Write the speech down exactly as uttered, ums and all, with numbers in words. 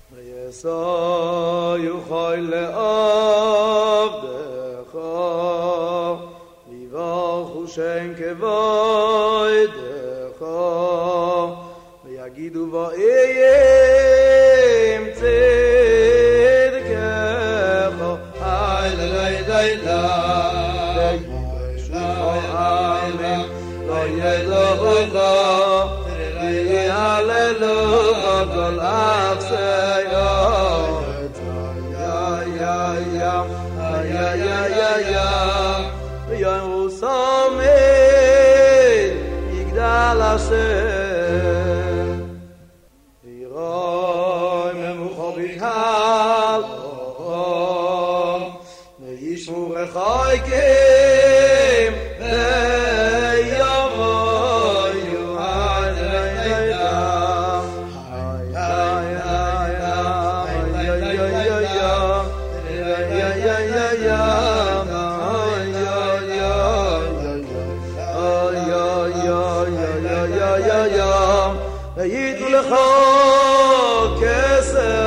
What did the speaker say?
ויסע יוכל לעבדך ויברכו שם כבודך ויגידו ואיים צדקך היי ליי ליי ליי אמן ליי ליי ליי הללויה כל אכסיה יא יא יא יא יא יא יא ירוסלם יגדל השם וירוי ממוחו בקהל וישמו רחוקים ויבואו עד לילה ויתנו לך כסף